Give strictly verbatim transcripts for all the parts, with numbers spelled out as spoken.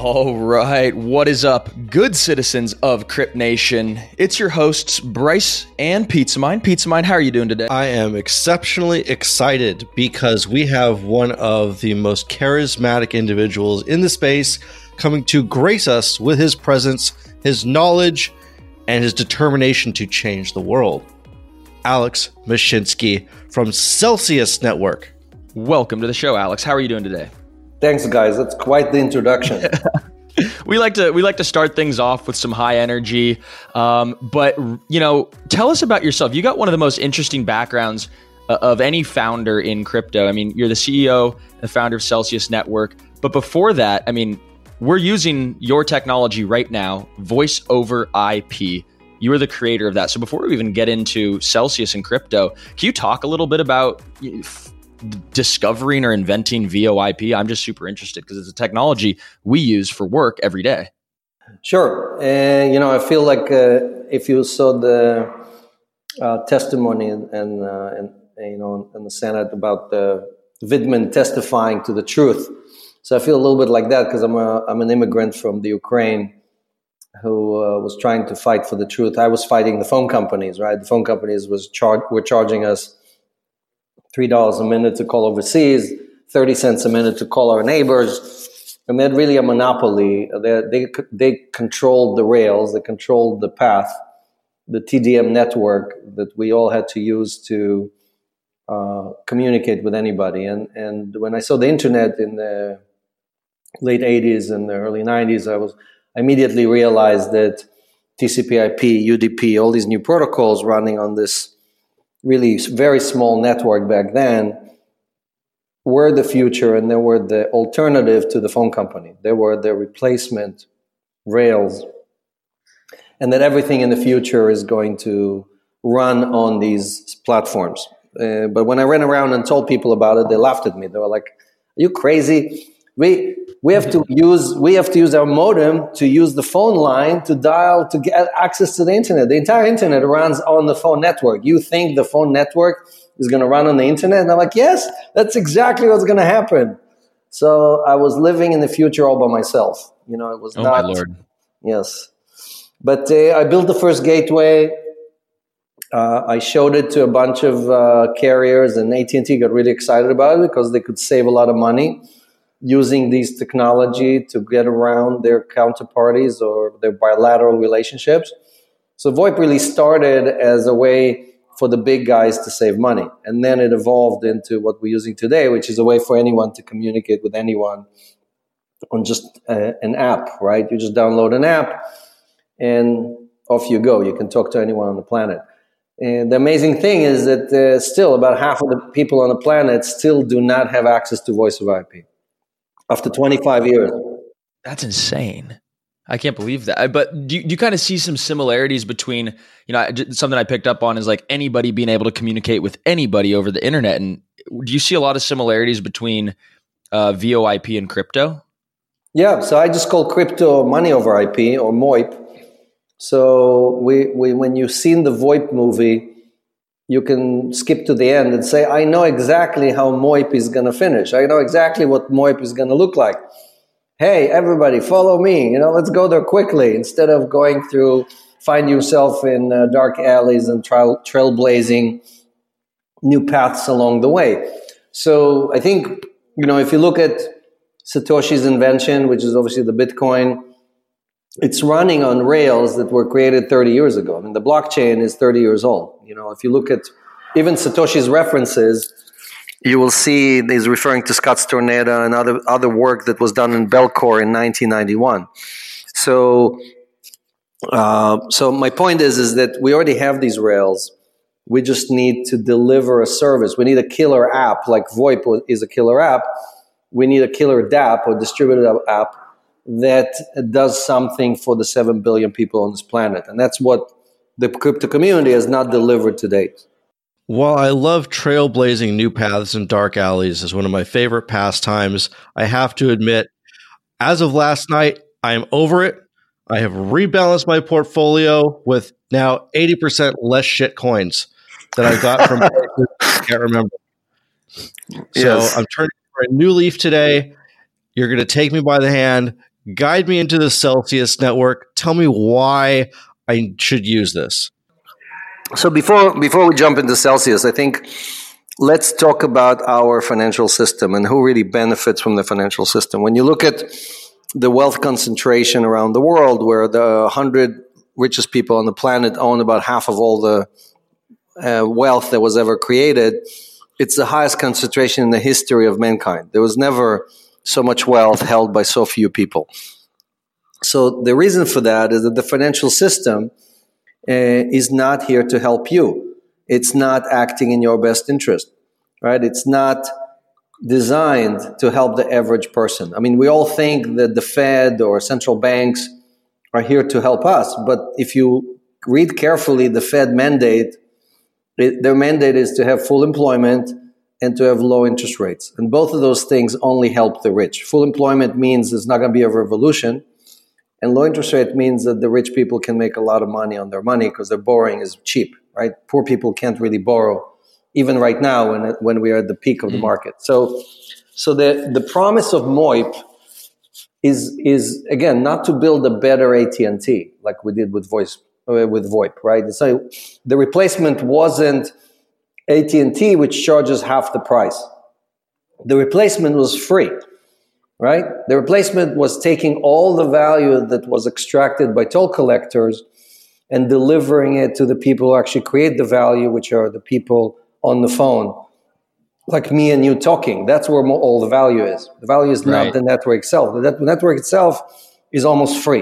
All right, what is up, good citizens of Crypt Nation? It's your hosts, Bryce and Pizza Mind. Pizza Mind, how are you doing today? I am exceptionally excited because we have one of the most charismatic individuals in the space coming to grace us with his presence, his knowledge, and his determination to change the world. Alex Mashinsky from Celsius Network. Welcome to the show, Alex. How are you doing today? Thanks, guys. That's quite the introduction. we like to we like to start things off with some high energy, um, but you know, tell us about yourself. You got one of the most interesting backgrounds uh, of any founder in crypto. I mean, you're the C E O, the founder of Celsius Network. But before that, I mean, we're using your technology right now, voice over I P. You are the creator of that. So before we even get into Celsius and crypto, can you talk a little bit about discovering or inventing V O I P? I'm just super interested because it's a technology we use for work every day. Sure. And, you know, I feel like uh, if you saw the uh, testimony and, and, uh, and, you know, in the Senate about uh, Vidman testifying to the truth. So I feel a little bit like that because I'm, a, I'm an immigrant from the Ukraine who uh, was trying to fight for the truth. I was fighting the phone companies, right? The phone companies was char- were charging us three dollars a minute to call overseas, thirty cents a minute to call our neighbors. And they're really a monopoly. They, they, they controlled the rails, they controlled the path, the T D M network that we all had to use to uh, communicate with anybody. And, and when I saw the internet in the late eighties and the early nineties, I was I immediately realized that T C P I P, U D P, all these new protocols running on this really very small network back then were the future, and they were the alternative to the phone company. They were the replacement rails, and that everything in the future is going to run on these platforms. Uh, but when I ran around and told people about it, they laughed at me. They were like, "Are you crazy? We we have to use we have to use our modem to use the phone line to dial to get access to the internet. The entire internet runs on the phone network. You think the phone network is going to run on the internet?" And I'm like, "Yes, that's exactly what's going to happen." So I was living in the future all by myself. You know, it was oh not. my Lord. Yes, but uh, I built the first gateway. Uh, I showed it to a bunch of uh, carriers, and A T and T got really excited about it because they could save a lot of money using these technology to get around their counterparties or their bilateral relationships. So VoIP really started as a way for the big guys to save money. And then it evolved into what we're using today, which is a way for anyone to communicate with anyone on just a, an app, right? You just download an app and off you go. You can talk to anyone on the planet. And the amazing thing is that uh, still about half of the people on the planet still do not have access to voice over I P. After twenty-five years. That's insane. I can't believe that. But do you, do you kind of see some similarities between, you know, something I picked up on is like anybody being able to communicate with anybody over the internet. And do you see a lot of similarities between uh, V O I P and crypto? Yeah. So I just call crypto money over I P or MOIP. So we, we when you've seen the VoIP movie, you can skip to the end and say, I know exactly how MOIP is going to finish. I know exactly what MOIP is going to look like. Hey, everybody, follow me. You know, let's go there quickly instead of going through, find yourself in uh, dark alleys and trail, trailblazing new paths along the way. So I think, you know, if you look at Satoshi's invention, which is obviously the Bitcoin, it's running on rails that were created thirty years ago. I mean, the blockchain is thirty years old. You know, if you look at even Satoshi's references, you will see he's referring to Scott Stornetta and other other work that was done in Belcore in nineteen ninety-one. So, uh, so my point is, is that we already have these rails. We just need to deliver a service. We need a killer app, like VoIP is a killer app. We need a killer dApp or distributed app that does something for the seven billion people on this planet. And that's what the crypto community has not delivered to date. While I love trailblazing new paths in dark alleys as one of my favorite pastimes, I have to admit, as of last night, I am over it. I have rebalanced my portfolio with now eighty percent less shit coins that I got from I can't remember. So yes. I'm turning for a new leaf today. You're going to take me by the hand, Guide me into the Celsius network. Tell me why I should use this. So before before we jump into Celsius, I think let's talk about our financial system and who really benefits from the financial system. When you look at the wealth concentration around the world, where the one hundred richest people on the planet own about half of all the uh, wealth that was ever created, it's the highest concentration in the history of mankind. There was never so much wealth held by so few people. So the reason for that is that the financial system uh, is not here to help you. It's not acting in your best interest, right? It's not designed to help the average person. I mean, we all think that the Fed or central banks are here to help us, but if you read carefully the Fed mandate, it, their mandate is to have full employment and to have low interest rates. And both of those things only help the rich. Full employment means there's not going to be a revolution, and low interest rate means that the rich people can make a lot of money on their money because their borrowing is cheap, right? Poor people can't really borrow, even right now when when we are at the peak of the market. So, so the the promise of MOIP is is again not to build a better A T and T like we did with voice uh, with VoIP, right? So the replacement wasn't A T and T, which charges half the price. The replacement was free, right? The replacement was taking all the value that was extracted by toll collectors and delivering it to the people who actually create the value, which are the people on the phone, like me and you talking. That's where all the value is. The value is not right. The network itself. The network itself is almost free.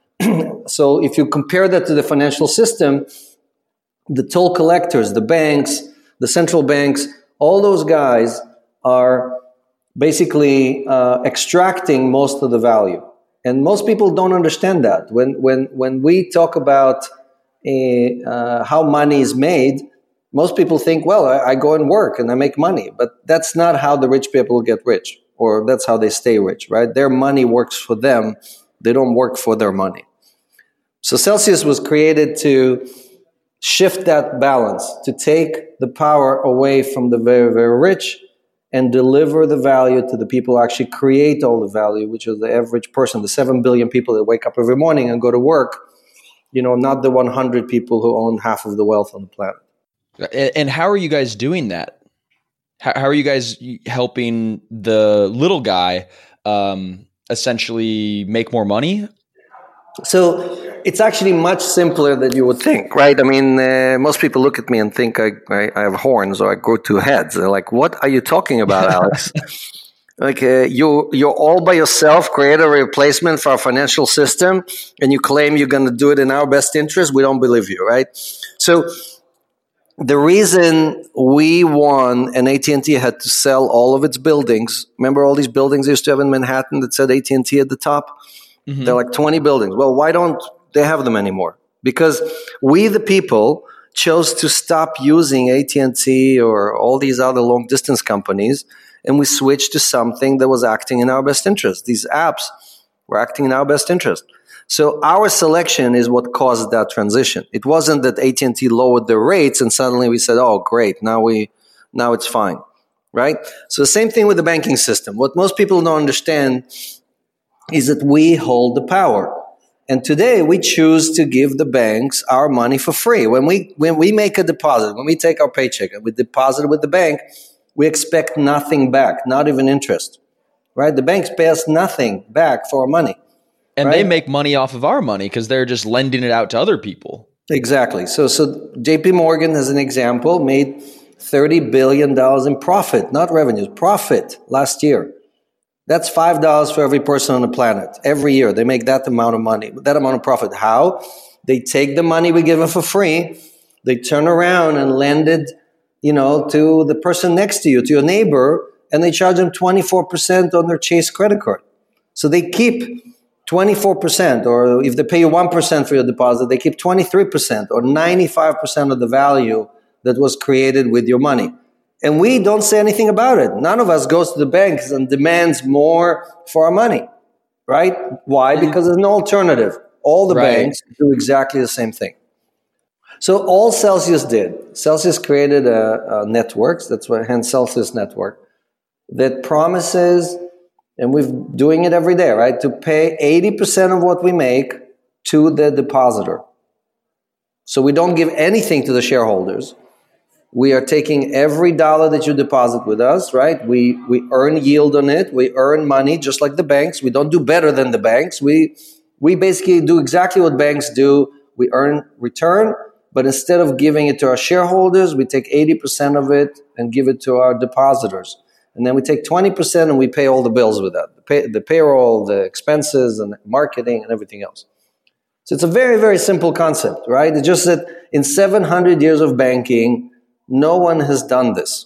So if you compare that to the financial system, the toll collectors, the banks, the central banks, all those guys are basically uh, extracting most of the value. And most people don't understand that. When when when we talk about a, uh, how money is made, most people think, well, I, I go and work and I make money. But that's not how the rich people get rich, or that's how they stay rich, right? Their money works for them. They don't work for their money. So Celsius was created to shift that balance, to take the power away from the very, very rich and deliver the value to the people who actually create all the value, which is the average person, the seven billion people that wake up every morning and go to work, you know, not the one hundred people who own half of the wealth on the planet. And how are you guys doing that? How, how are you guys helping the little guy um, essentially make more money? So it's actually much simpler than you would think, right? I mean, uh, most people look at me and think I, I, I have horns or I grow two heads. They're like, what are you talking about, Alex? Like, uh, you, you're all by yourself, create a replacement for our financial system, and you claim you're going to do it in our best interest? We don't believe you, right? So the reason we won and A T and T had to sell all of its buildings, remember all these buildings they used to have in Manhattan that said A T and T at the top? Mm-hmm. They're like twenty buildings. Well, why don't they have them anymore? Because we, the people, chose to stop using A T and T or all these other long distance companies, and we switched to something that was acting in our best interest. These apps were acting in our best interest. So our selection is what caused that transition. It wasn't that A T and T lowered their rates and suddenly we said, oh, great, now we now it's fine, right? So the same thing with the banking system. What most people don't understand is that we hold the power. And today we choose to give the banks our money for free. When we when we make a deposit, when we take our paycheck and we deposit it with the bank, we expect nothing back, not even interest, right? The banks pay us nothing back for our money. And right? They make money off of our money because they're just lending it out to other people. Exactly. So, so J P Morgan, as an example, made thirty billion dollars in profit, not revenues, profit last year. That's five dollars for every person on the planet. Every year, they make that amount of money, that amount of profit. How? They take the money we give them for free, they turn around and lend it, you know, to the person next to you, to your neighbor, and they charge them twenty-four percent on their Chase credit card. So they keep twenty-four percent, or if they pay you one percent for your deposit, they keep twenty-three percent or ninety-five percent of the value that was created with your money. And we don't say anything about it. None of us goes to the banks and demands more for our money, right? Why? Because there's no alternative. All the right. banks do exactly the same thing. So all Celsius did, Celsius created a, a network, that's what, hence Celsius Network, that promises and we're doing it every day, right? To pay eighty percent of what we make to the depositor. So we don't give anything to the shareholders. We are taking every dollar that you deposit with us, right? We we earn yield on it. We earn money just like the banks. We don't do better than the banks. We we basically do exactly what banks do. We earn return, but instead of giving it to our shareholders, we take eighty percent of it and give it to our depositors. And then we take twenty percent and we pay all the bills with that, the, pay, the payroll, the expenses, and marketing, and everything else. So it's a very, very simple concept, right? It's just that in seven hundred years of banking, no one has done this.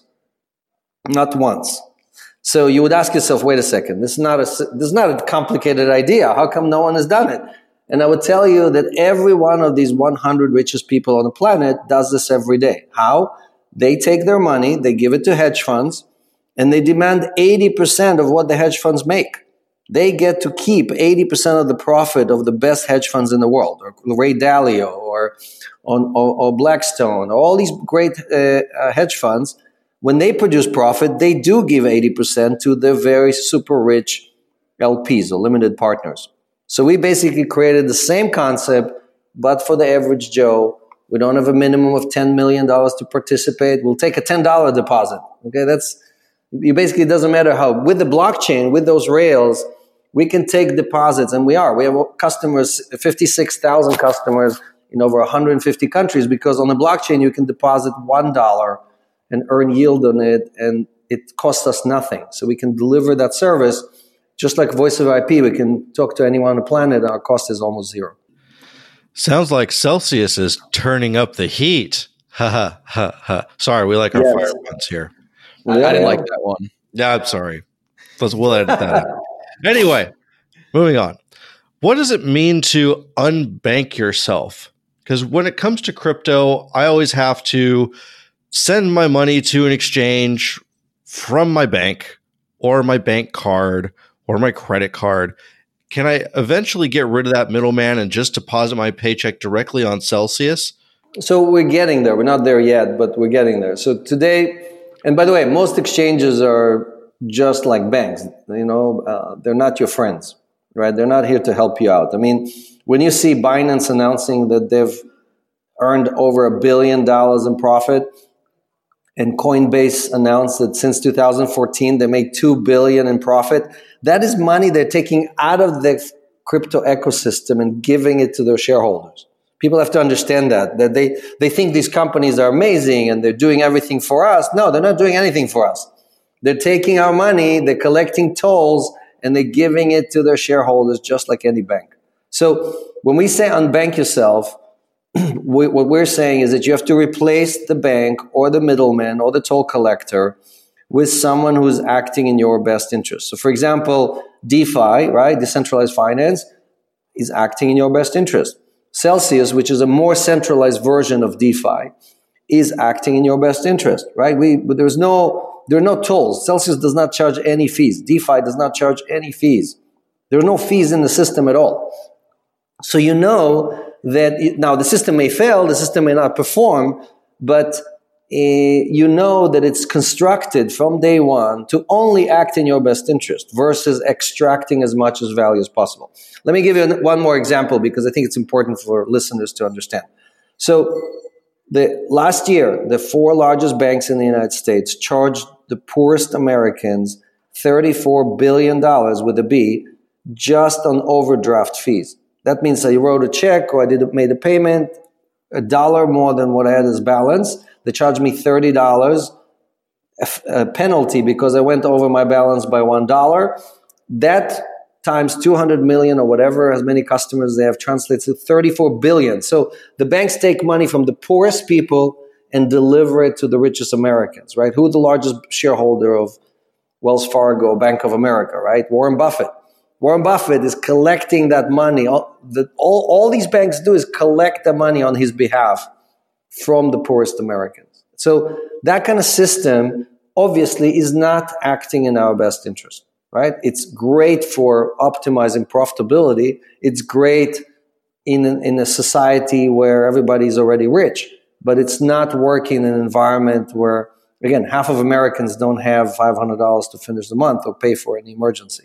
Not once. So you would ask yourself, wait a second, this is not a, this is not a complicated idea. How come no one has done it? And I would tell you that every one of these one hundred richest people on the planet does this every day. How? They take their money, they give it to hedge funds, and they demand eighty percent of what the hedge funds make. They get to keep eighty percent of the profit of the best hedge funds in the world, or Ray Dalio, or, or, or Blackstone, or all these great uh, uh, hedge funds. When they produce profit, they do give eighty percent to the very super rich L Ps, or limited partners. So we basically created the same concept, but for the average Joe. We don't have a minimum of ten million dollars to participate. We'll take a ten dollars deposit. Okay, that's, you basically, it doesn't matter how. With the blockchain, with those rails, we can take deposits, and we are. We have customers, fifty-six thousand customers in over one hundred fifty countries, because on the blockchain, you can deposit one dollar and earn yield on it, and it costs us nothing. So we can deliver that service. Just like Voice over I P, we can talk to anyone on the planet. Our cost is almost zero. Sounds like Celsius is turning up the heat. Ha ha ha ha. Sorry, we like our yes. fire ones here. I, I didn't like that one. Yeah, I'm sorry. Let's, we'll edit that out. Anyway, moving on. What does it mean to unbank yourself? Because when it comes to crypto, I always have to send my money to an exchange from my bank or my bank card or my credit card. Can I eventually get rid of that middleman and just deposit my paycheck directly on Celsius? So we're getting there. We're not there yet, but we're getting there. So today, and by the way, most exchanges are just like banks. You know, uh, they're not your friends, right? They're not here to help you out. I mean, when you see Binance announcing that they've earned over a billion dollars in profit, and Coinbase announced that since two thousand fourteen, they made two billion dollars in profit. That is money they're taking out of the crypto ecosystem and giving it to their shareholders. People have to understand that, that they, they think these companies are amazing and they're doing everything for us. No, they're not doing anything for us. They're taking our money, they're collecting tolls, and they're giving it to their shareholders just like any bank. So when we say unbank yourself, we, what we're saying is that you have to replace the bank or the middleman or the toll collector with someone who's acting in your best interest. So for example, DeFi, right, decentralized finance, is acting in your best interest. Celsius, which is a more centralized version of DeFi, is acting in your best interest, right? We, but there's no, there are no tolls. Celsius does not charge any fees. DeFi does not charge any fees. There are no fees in the system at all. So you know that, it, now the system may fail, the system may not perform, but uh, you know that it's constructed from day one to only act in your best interest versus extracting as much as value as possible. Let me give you one more example because I think it's important for listeners to understand. So the last year, the four largest banks in the United States charged the poorest Americans thirty-four billion dollars with a B just on overdraft fees. That means I wrote a check or I did made a payment, a dollar more than what I had as balance. They charged me thirty dollars, a, a penalty because I went over my balance by one dollar. That times two hundred million or whatever, as many customers they have, translates to thirty-four billion. So the banks take money from the poorest people and deliver it to the richest Americans, right? Who is the largest shareholder of Wells Fargo, Bank of America, right? Warren Buffett. Warren Buffett is collecting that money. All, the, all, all these banks do is collect the money on his behalf from the poorest Americans. So that kind of system obviously is not acting in our best interest, right? It's great for optimizing profitability. It's great in, in a society where everybody's already rich, but it's not working in an environment where, again, half of Americans don't have five hundred dollars to finish the month or pay for any emergency.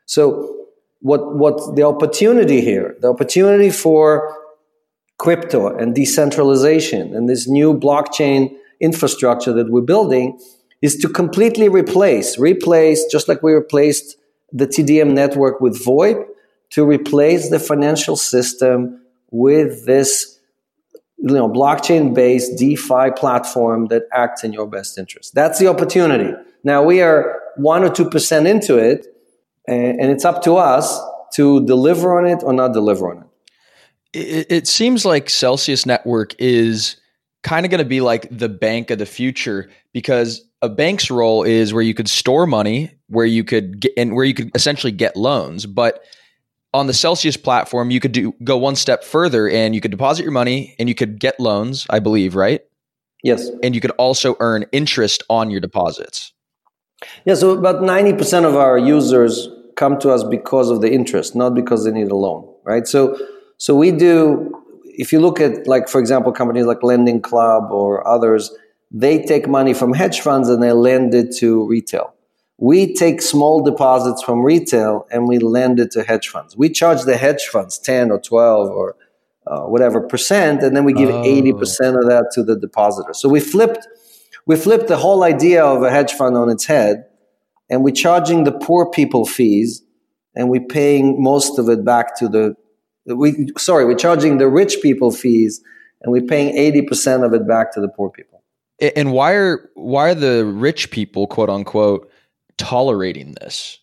So what what the opportunity here, the opportunity for crypto and decentralization and this new blockchain infrastructure that we're building is to completely replace, replace, just like we replaced the T D M network with VoIP, to replace the financial system with this, you know, blockchain-based DeFi platform that acts in your best interest. That's the opportunity. Now we are one or two percent into it, and it's up to us to deliver on it or not deliver on it. It, it seems like Celsius Network is kind of going to be like the bank of the future, because a bank's role is where you could store money, where you could get, and where you could essentially get loans. But on the Celsius platform, you could do go one step further, and you could deposit your money and you could get loans, I believe, right? Yes. And you could also earn interest on your deposits. Yeah, so about ninety percent of our users come to us because of the interest, not because they need a loan, right? So so we do, if you look at, like, for example, companies like Lending Club or others, they take money from hedge funds and they lend it to retail. We take small deposits from retail and we lend it to hedge funds. We charge the hedge funds ten or twelve or uh, whatever percent, and then we give oh. eighty percent of that to the depositor. So we flipped we flipped the whole idea of a hedge fund on its head, and we're charging the poor people fees, and we're paying most of it back to the we sorry, we're charging the rich people fees, and we're paying eighty percent of it back to the poor people. And why are why are the rich people, quote unquote, tolerating this?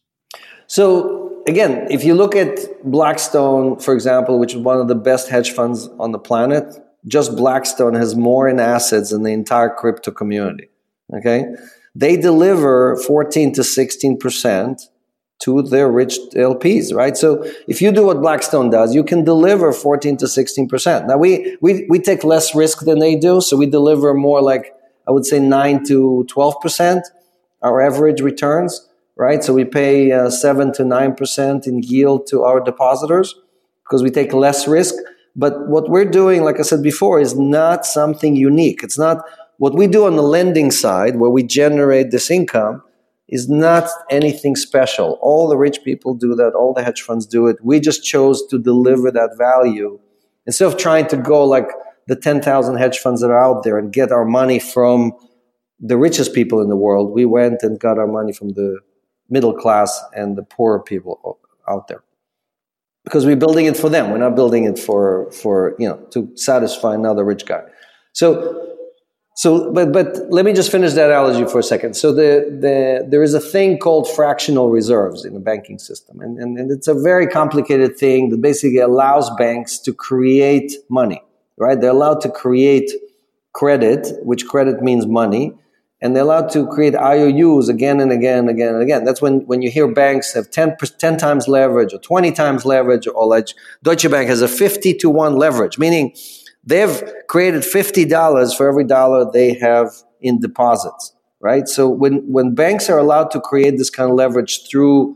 So again, if you look at Blackstone, for example, which is one of the best hedge funds on the planet, just Blackstone has more in assets than the entire crypto community. Okay, they deliver fourteen to sixteen percent to their rich L Ps, right? So if you do what Blackstone does, you can deliver fourteen to sixteen percent. Now we we we take less risk than they do, so we deliver more like, I would say, nine to twelve percent, our average returns, right? So we pay uh, seven to nine percent in yield to our depositors because we take less risk. But what we're doing, like I said before, is not something unique. It's not what we do on the lending side, where we generate this income, is not anything special. All the rich people do that. All the hedge funds do it. We just chose to deliver that value instead of trying to go like the ten thousand hedge funds that are out there and get our money from the richest people in the world. We went and got our money from the middle class and the poorer people out there, because we're building it for them. We're not building it for, for you know, to satisfy another rich guy. So, so, but, but let me just finish that analogy for a second. So the, the, there is a thing called fractional reserves in the banking system. And, and, and it's a very complicated thing that basically allows banks to create money, right? They're allowed to create credit, which credit means money. And they're allowed to create I O Us again and again and again and again. That's when, when you hear banks have ten, ten times leverage or twenty times leverage, or like Deutsche Bank has a fifty to one leverage, meaning they've created fifty dollars for every dollar they have in deposits, right? So when, when banks are allowed to create this kind of leverage through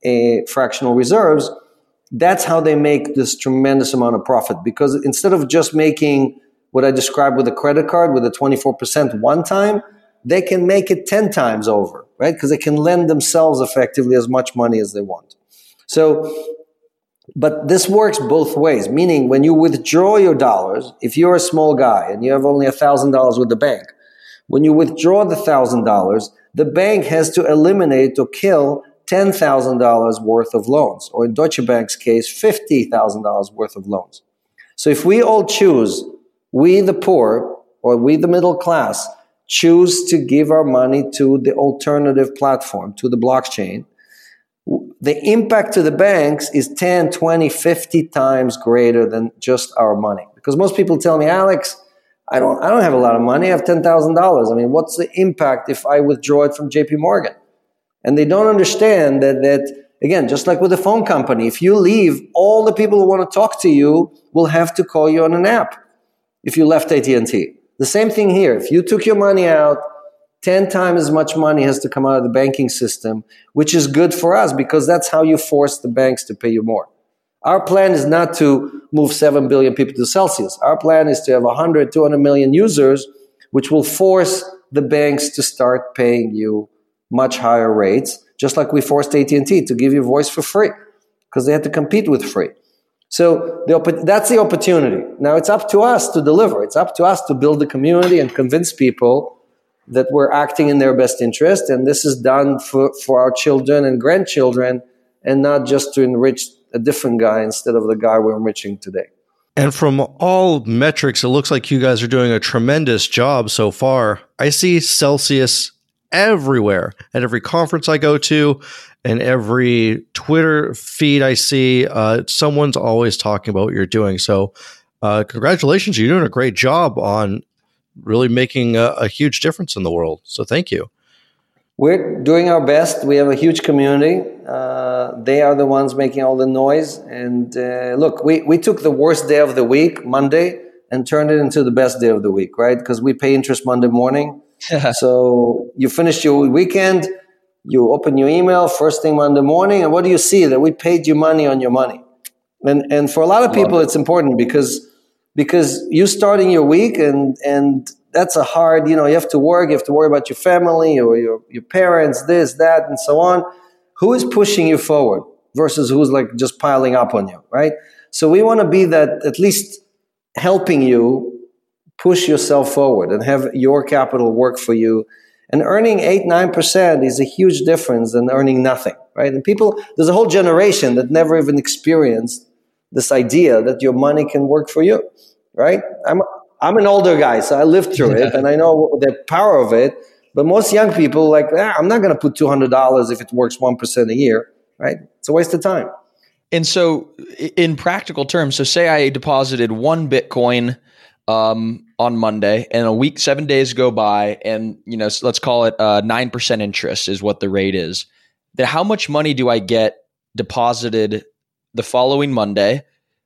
a fractional reserves, that's how they make this tremendous amount of profit. Because instead of just making what I described with a credit card with a twenty-four percent one time, they can make it ten times over, right? Because they can lend themselves effectively as much money as they want. So, but this works both ways, meaning when you withdraw your dollars, if you're a small guy and you have only one thousand dollars with the bank, when you withdraw the one thousand dollars, the bank has to eliminate or kill ten thousand dollars worth of loans, or in Deutsche Bank's case, fifty thousand dollars worth of loans. So if we all choose, we the poor or we the middle class, choose to give our money to the alternative platform, to the blockchain, the impact to the banks is ten, twenty, fifty times greater than just our money. Because most people tell me, Alex, I don't, I don't have a lot of money. I have ten thousand dollars. I mean, what's the impact if I withdraw it from J P Morgan? And they don't understand that, that, again, just like with a phone company, if you leave, all the people who want to talk to you will have to call you on an app if you left A T and T. The same thing here. If you took your money out, ten times as much money has to come out of the banking system, which is good for us because that's how you force the banks to pay you more. Our plan is not to move seven billion people to Celsius. Our plan is to have one hundred, two hundred million users, which will force the banks to start paying you much higher rates, just like we forced A T and T to give you voice for free because they had to compete with free. So the, that's the opportunity. Now it's up to us to deliver. It's up to us to build the community and convince people that we're acting in their best interest. And this is done for, for our children and grandchildren and not just to enrich a different guy instead of the guy we're enriching today. And from all metrics, it looks like you guys are doing a tremendous job so far. I see Celsius everywhere at every conference I go to and every Twitter feed I see. Uh, someone's always talking about what you're doing. So uh, congratulations. You're doing a great job on really making a, a huge difference in the world. So thank you. We're doing our best. We have a huge community. Uh, they are the ones making all the noise. And uh, look, we, we took the worst day of the week, Monday, and turned it into the best day of the week, right? Because we pay interest Monday morning. So you finish your weekend, you open your email first thing Monday morning, and what do you see? That we paid you money on your money. And and for a lot of people, it's important because because you starting your week and and that's a hard, you know, you have to work, you have to worry about your family or your, your parents, this, that, and so on. Who is pushing you forward versus who's like just piling up on you, right? So we want to be that at least helping you push yourself forward and have your capital work for you. And earning eight, nine percent is a huge difference than earning nothing, right? And people, there's a whole generation that never even experienced this idea that your money can work for you, right? I'm I'm an older guy, so I lived through it, and I know the power of it. But most young people, like, ah, I'm not going to put two hundred dollars if it works one percent a year, right? It's a waste of time. And so in practical terms, so say I deposited one Bitcoin um, on Monday, and a week, seven days go by, and you know, so let's call it uh, nine percent interest is what the rate is. Then how much money do I get deposited the following Monday?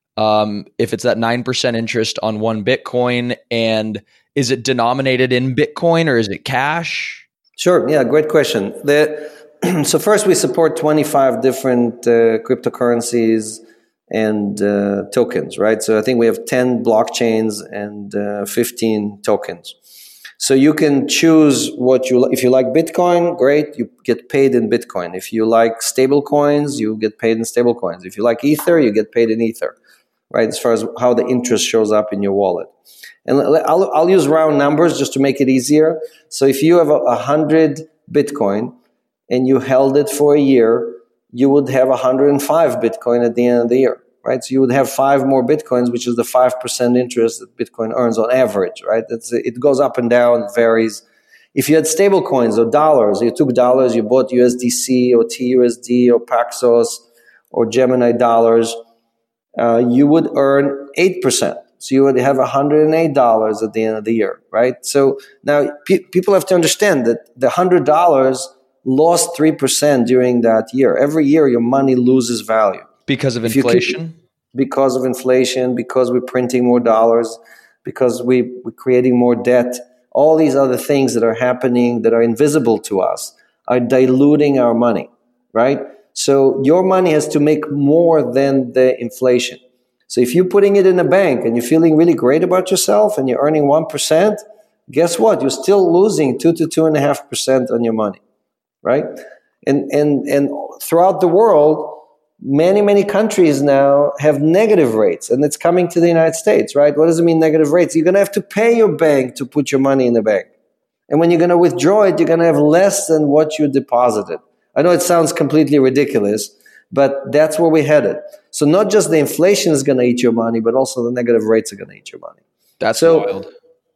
Um, if it's that nine percent interest on one Bitcoin, and is it denominated in Bitcoin or is it cash? Sure. Yeah. Great question. The, so first we support twenty-five different uh, cryptocurrencies and uh, tokens, right? So I think we have ten blockchains and uh, fifteen tokens. So you can choose what you, if you like Bitcoin, great, you get paid in Bitcoin. If you like stable coins, you get paid in stable coins. If you like Ether, you get paid in Ether. Right, as far as how the interest shows up in your wallet. And I'll, I'll use round numbers just to make it easier. So if you have a, a hundred Bitcoin and you held it for a year, you would have one hundred five Bitcoin at the end of the year, right? So you would have five more Bitcoins, which is the five percent interest that Bitcoin earns on average, right? That's, it goes up and down, it varies. If you had stable coins or dollars, you took dollars, you bought U S D C or T U S D or Paxos or Gemini dollars, Uh, you would earn eight percent. So you would have one hundred eight dollars at the end of the year, right? So now pe- people have to understand that the one hundred dollars lost three percent during that year. Every year your money loses value. Because of inflation? Keep, because of inflation, because we're printing more dollars, because we, we're creating more debt. All these other things that are happening that are invisible to us are diluting our money, right? So your money has to make more than the inflation. So if you're putting it in a bank and you're feeling really great about yourself and you're earning one percent, guess what? You're still losing two to two point five percent on your money, right? And, and, and throughout the world, many, many countries now have negative rates, and it's coming to the United States, right? What does it mean, negative rates? You're going to have to pay your bank to put your money in the bank. And when you're going to withdraw it, you're going to have less than what you deposited. I know it sounds completely ridiculous, but that's where we're headed. So not just the inflation is going to eat your money, but also the negative rates are going to eat your money. That's so, wild.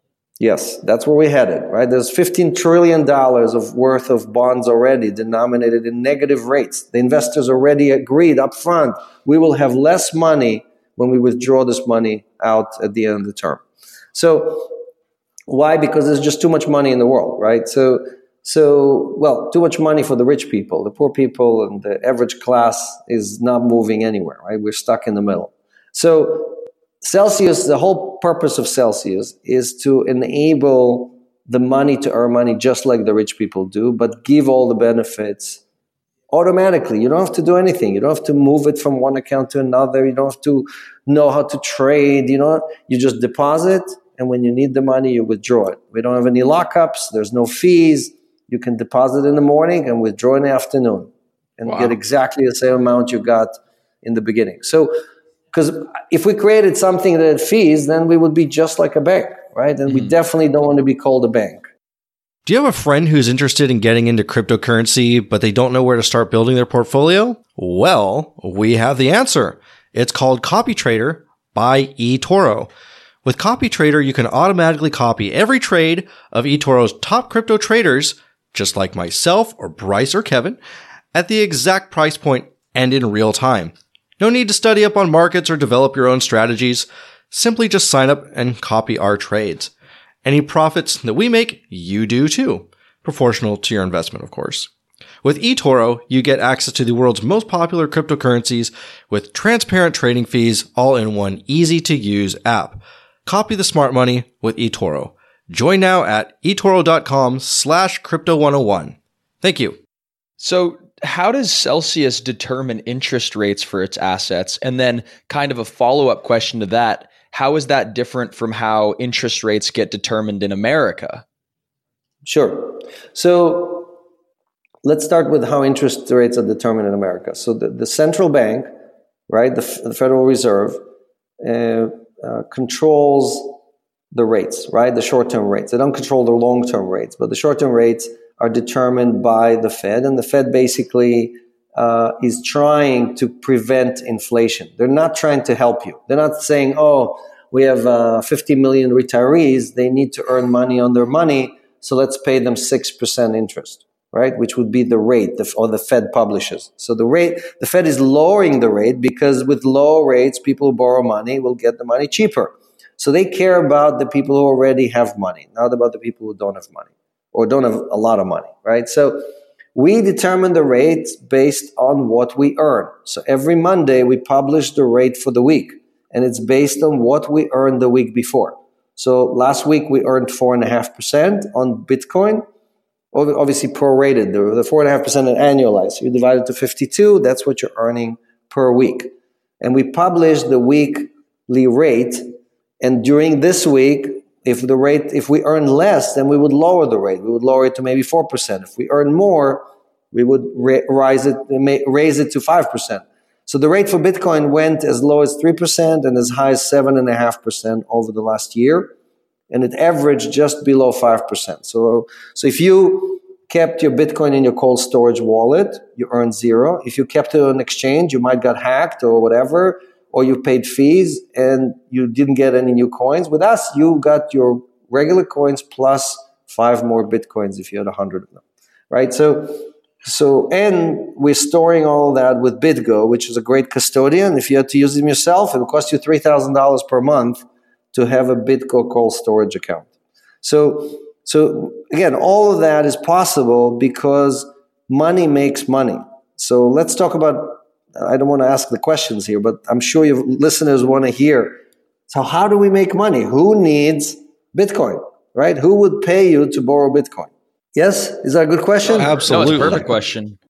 Yes, that's where we're headed, right? There's fifteen trillion dollars of worth of bonds already denominated in negative rates. The investors already agreed up front, we will have less money when we withdraw this money out at the end of the term. So why? Because there's just too much money in the world, right? So So, well, too much money for the rich people. The poor people and the average class is not moving anywhere, right? We're stuck in the middle. So Celsius, the whole purpose of Celsius is to enable the money to earn money just like the rich people do, but give all the benefits automatically. You don't have to do anything. You don't have to move it from one account to another. You don't have to know how to trade. You know, you just deposit, and when you need the money, you withdraw it. We don't have any lockups. There's no fees. You can deposit in the morning and withdraw in the afternoon and Wow. get exactly the same amount you got in the beginning. So, because if we created something that had fees, then we would be just like a bank, right? And mm-hmm. we definitely don't want to be called a bank. Do you have a friend who's interested in getting into cryptocurrency, but they don't know where to start building their portfolio? Well, we have the answer. It's called CopyTrader by eToro. With CopyTrader, you can automatically copy every trade of eToro's top crypto traders, just like myself or Bryce or Kevin, at the exact price point and in real time. No need to study up on markets or develop your own strategies. Simply just sign up and copy our trades. Any profits that we make, you do too. Proportional to your investment, of course. With eToro, you get access to the world's most popular cryptocurrencies with transparent trading fees all in one easy-to-use app. Copy the smart money with eToro. Join now at eToro.com slash crypto101. Thank you. So how does Celsius determine interest rates for its assets? And then kind of a follow-up question to that, how is that different from how interest rates get determined in America? Sure. So let's start with how interest rates are determined in America. So the, the central bank, right, the, the Federal Reserve, uh, uh, controls the rates, right, the short-term rates. They don't control the long-term rates, but the short-term rates are determined by the Fed, and the Fed basically uh, is trying to prevent inflation. They're not trying to help you. They're not saying, oh, we have uh, fifty million retirees, they need to earn money on their money, so let's pay them six percent interest, right, which would be the rate the, or the Fed publishes. So the rate, the Fed is lowering the rate because with low rates, people who borrow money will get the money cheaper. So they care about the people who already have money, not about the people who don't have money or don't have a lot of money, right? So we determine the rates based on what we earn. So every Monday we publish the rate for the week, and it's based on what we earned the week before. So last week we earned four point five percent on Bitcoin, obviously prorated. The four point five percent annualized. You divide it to fifty-two, that's what you're earning per week. And we publish the weekly rate, and during this week, if the rate, if we earn less, then we would lower the rate. We would lower it to maybe four percent. If we earn more, we would ra- rise it, raise it to five percent. So the rate for Bitcoin went as low as three percent and as high as seven point five percent over the last year. And it averaged just below five percent. So, so if you kept your Bitcoin in your cold storage wallet, you earned zero. If you kept it on an exchange, you might got hacked or whatever, or you paid fees and you didn't get any new coins. With us, you got your regular coins plus five more Bitcoins if you had a hundred of them, right? So, so, and we're storing all that with BitGo, which is a great custodian. If you had to use them yourself, it would cost you three thousand dollars per month to have a BitGo cold storage account. So, so again, all of that is possible because money makes money. So let's talk about, I don't want to ask the questions here, but I'm sure your listeners want to hear. So how do we make money? Who needs Bitcoin, right? Who would pay you to borrow Bitcoin? Yes? Is that a good question? Oh, absolutely. No, it's a perfect question.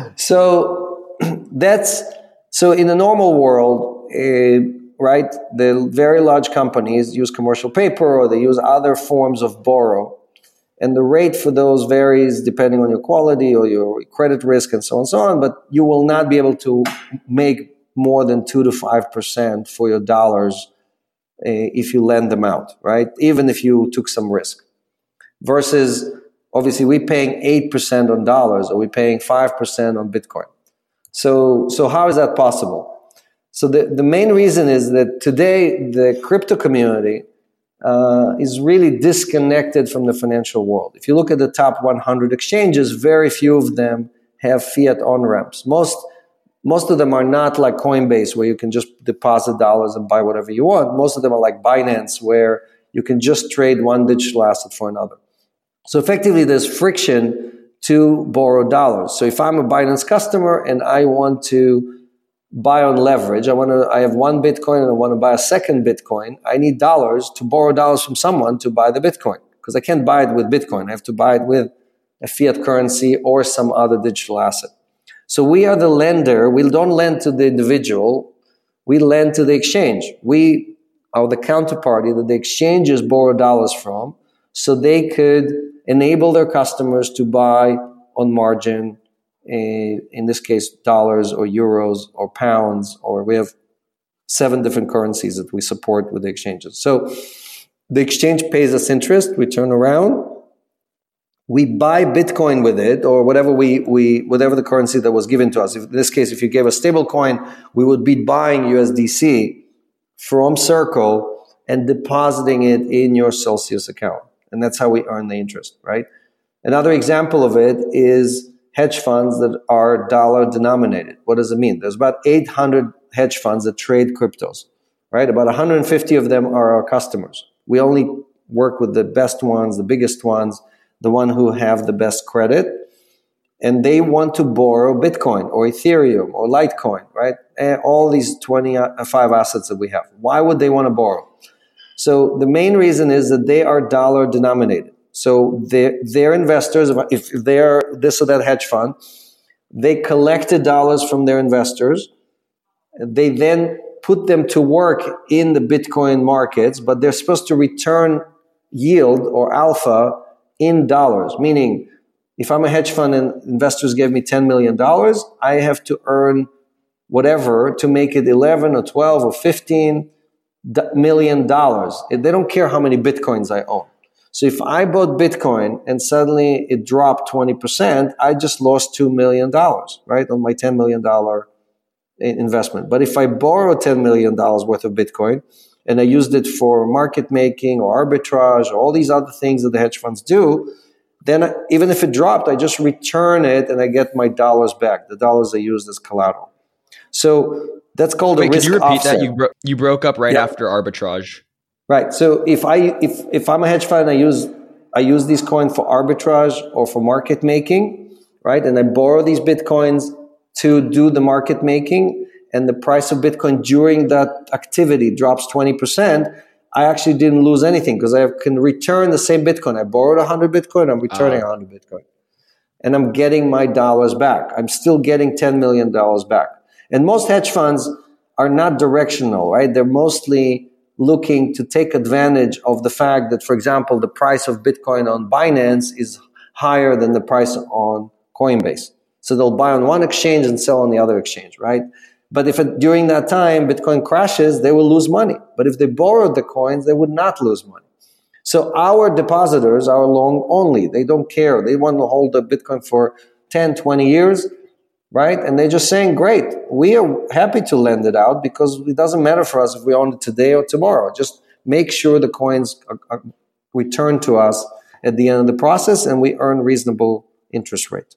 So that's, so in the normal world, uh, right, the very large companies use commercial paper or they use other forms of borrow. And the rate for those varies depending on your quality or your credit risk and so on and so on. But you will not be able to make more than two to five percent for your dollars uh, if you lend them out, right? Even if you took some risk. Versus, obviously, we're paying eight percent on dollars or we're paying five percent on Bitcoin. So, so how is that possible? So the, the main reason is that today the crypto community Uh, is really disconnected from the financial world. If you look at the top one hundred exchanges, very few of them have fiat on-ramps. Most, most of them are not like Coinbase, where you can just deposit dollars and buy whatever you want. Most of them are like Binance, where you can just trade one digital asset for another. So effectively, there's friction to borrow dollars. So if I'm a Binance customer and I want to buy on leverage, I want to, I have one Bitcoin and I want to buy a second Bitcoin, I need dollars to borrow dollars from someone to buy the Bitcoin because I can't buy it with Bitcoin. I have to buy it with a fiat currency or some other digital asset. So we are the lender. We don't lend to the individual. We lend to the exchange. We are the counterparty that the exchanges borrow dollars from so they could enable their customers to buy on margin, uh, in this case, dollars or euros or pounds, or we have seven different currencies that we support with the exchanges. So the exchange pays us interest, we turn around, we buy Bitcoin with it, or whatever we, we whatever the currency that was given to us. If, in this case, if you gave a stable coin, we would be buying U S D C from Circle and depositing it in your Celsius account. And that's how we earn the interest, right? Another example of it is hedge funds that are dollar denominated. What does it mean? There's about eight hundred hedge funds that trade cryptos, right? About one hundred fifty of them are our customers. We only work with the best ones, the biggest ones, the one who have the best credit, and they want to borrow Bitcoin or Ethereum or Litecoin, right? And all these twenty-five assets that we have. Why would they want to borrow? So the main reason is that they are dollar denominated. So their, their investors, if they're this or that hedge fund, they collected dollars from their investors. They then put them to work in the Bitcoin markets, but they're supposed to return yield or alpha in dollars, meaning if I'm a hedge fund and investors gave me ten million dollars, I have to earn whatever to make it eleven or twelve or fifteen million dollars. They don't care how many Bitcoins I own. So if I bought Bitcoin and suddenly it dropped twenty percent, I just lost two million dollars, right, on my ten million dollars investment. But if I borrow ten million dollars worth of Bitcoin and I used it for market making or arbitrage or all these other things that the hedge funds do, then even if it dropped, I just return it and I get my dollars back, the dollars I used as collateral. So that's called Wait, a risk could you repeat offset. that? You, bro- you broke up right Yeah. after arbitrage. Right. So if I if if I'm a hedge fund, I use I use these coins for arbitrage or for market making, right? And I borrow these Bitcoins to do the market making, and the price of Bitcoin during that activity drops twenty percent. I actually didn't lose anything because I can return the same Bitcoin. I borrowed one hundred Bitcoin, I'm returning uh, one hundred Bitcoin. And I'm getting my dollars back. I'm still getting ten million dollars back. And most hedge funds are not directional, right? They're mostly looking to take advantage of the fact that, for example, the price of Bitcoin on Binance is higher than the price on Coinbase. So they'll buy on one exchange and sell on the other exchange, right? But if it, during that time Bitcoin crashes, they will lose money. But if they borrowed the coins, they would not lose money. So our depositors are long only. They don't care. They want to hold the Bitcoin for ten, twenty years, right? And they're just saying, great, we are happy to lend it out because it doesn't matter for us if we own it today or tomorrow. Just make sure the coins are, are returned to us at the end of the process and we earn reasonable interest rate.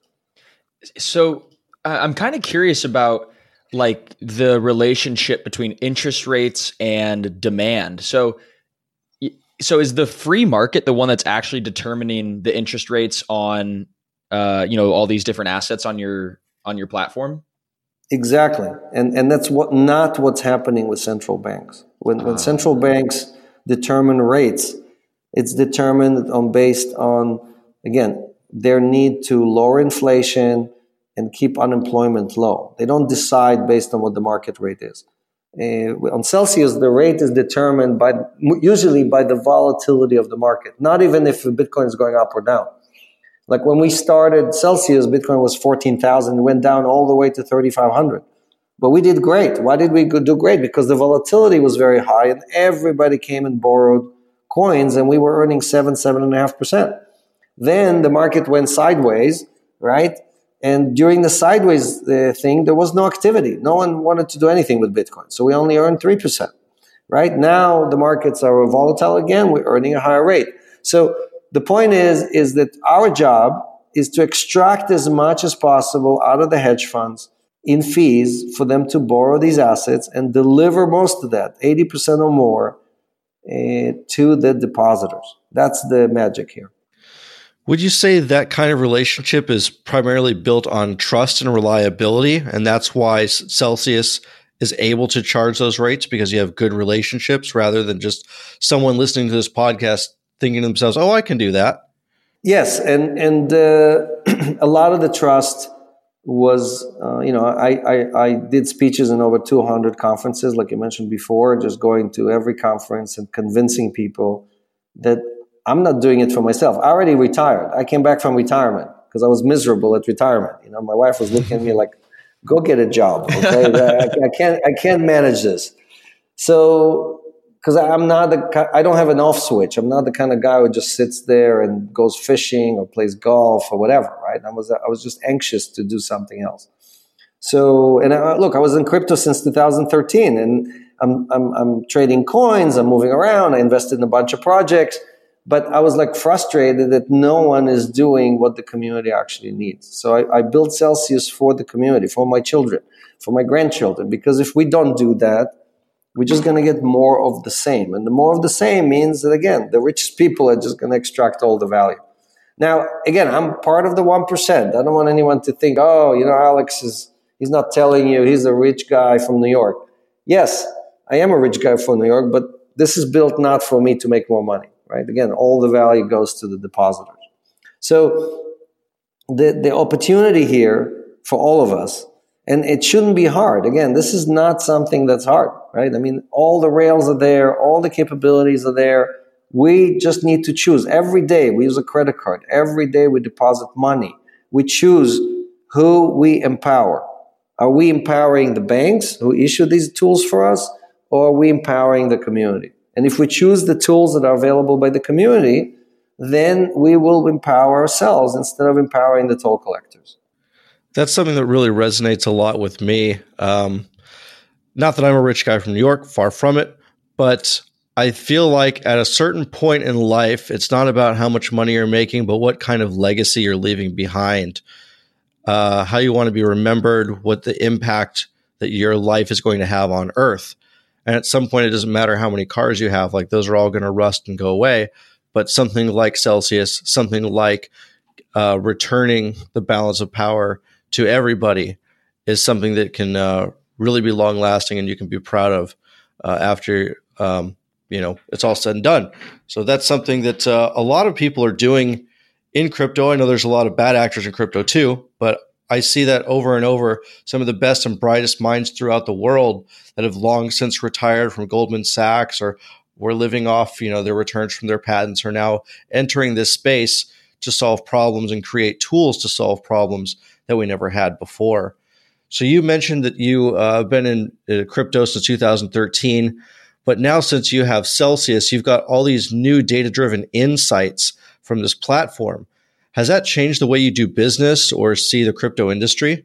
So uh, I'm kind of curious about like the relationship between interest rates and demand. So, so is the free market the one that's actually determining the interest rates on, uh, you know, all these different assets on your on your platform? Exactly, and and that's what not what's happening with central banks. When when uh, central banks determine rates, it's determined on based on again their need to lower inflation and keep unemployment low. They don't decide based on what the market rate is. Uh, on Celsius, the rate is determined by usually by the volatility of the market, not even if Bitcoin is going up or down. Like when we started Celsius, Bitcoin was fourteen thousand, it went down all the way to thirty-five hundred. But we did great. Why did we do great? Because the volatility was very high and everybody came and borrowed coins and we were earning seven, seven and a half percent. Then the market went sideways, right? And during the sideways uh, thing, there was no activity. No one wanted to do anything with Bitcoin. So we only earned three percent, right? Now the markets are volatile again. We're earning a higher rate. So the point is, is that our job is to extract as much as possible out of the hedge funds in fees for them to borrow these assets and deliver most of that, eighty percent or more, uh, to the depositors. That's the magic here. Would you say that kind of relationship is primarily built on trust and reliability, and that's why Celsius is able to charge those rates because you have good relationships rather than just someone listening to this podcast thinking to themselves, oh, I can do that? Yes, and and uh, a lot of the trust was, uh, you know, I, I, I did speeches in over two hundred conferences, like you mentioned before, just going to every conference and convincing people that I'm not doing it for myself. I already retired. I came back from retirement because I was miserable at retirement. You know, my wife was looking at me like, go get a job. Okay. I, I can't, I can't manage this. So, because I'm not the, I don't have an off switch. I'm not the kind of guy who just sits there and goes fishing or plays golf or whatever, right? I was, I was just anxious to do something else. So, and I, look, I was in crypto since two thousand thirteen, and I'm, I'm, I'm trading coins. I'm moving around. I invested in a bunch of projects, but I was like frustrated that no one is doing what the community actually needs. So I, I built Celsius for the community, for my children, for my grandchildren, because if we don't do that, we're just going to get more of the same. And the more of the same means that, again, the richest people are just going to extract all the value. Now, again, I'm part of the one percent. I don't want anyone to think, oh, you know, Alex is, he's not telling you he's a rich guy from New York. Yes, I am a rich guy from New York, but this is built not for me to make more money, right? Again, all the value goes to the depositors. So the, the opportunity here for all of us, and it shouldn't be hard. Again, this is not something that's hard, right? I mean, all the rails are there, all the capabilities are there. We just need to choose. Every day we use a credit card. Every day we deposit money. We choose who we empower. Are we empowering the banks who issue these tools for us, or are we empowering the community? And if we choose the tools that are available by the community, then we will empower ourselves instead of empowering the toll collectors. That's something that really resonates a lot with me. Um, not that I'm a rich guy from New York, far from it, but I feel like at a certain point in life, it's not about how much money you're making, but what kind of legacy you're leaving behind, uh, how you want to be remembered, what the impact that your life is going to have on Earth. And at some point, it doesn't matter how many cars you have, like those are all going to rust and go away. But something like Celsius, something like uh, returning the balance of power to everybody is something that can uh, really be long lasting and you can be proud of uh, after, um, you know, it's all said and done. So that's something that uh, a lot of people are doing in crypto. I know there's a lot of bad actors in crypto too, but I see that over and over. Some of the best and brightest minds throughout the world that have long since retired from Goldman Sachs or were living off, you know, their returns from their patents are now entering this space to solve problems and create tools to solve problems that we never had before. So you mentioned that you uh, have been in uh, crypto since two thousand thirteen, but now since you have Celsius, you've got all these new data-driven insights from this platform. Has that changed the way you do business or see the crypto industry?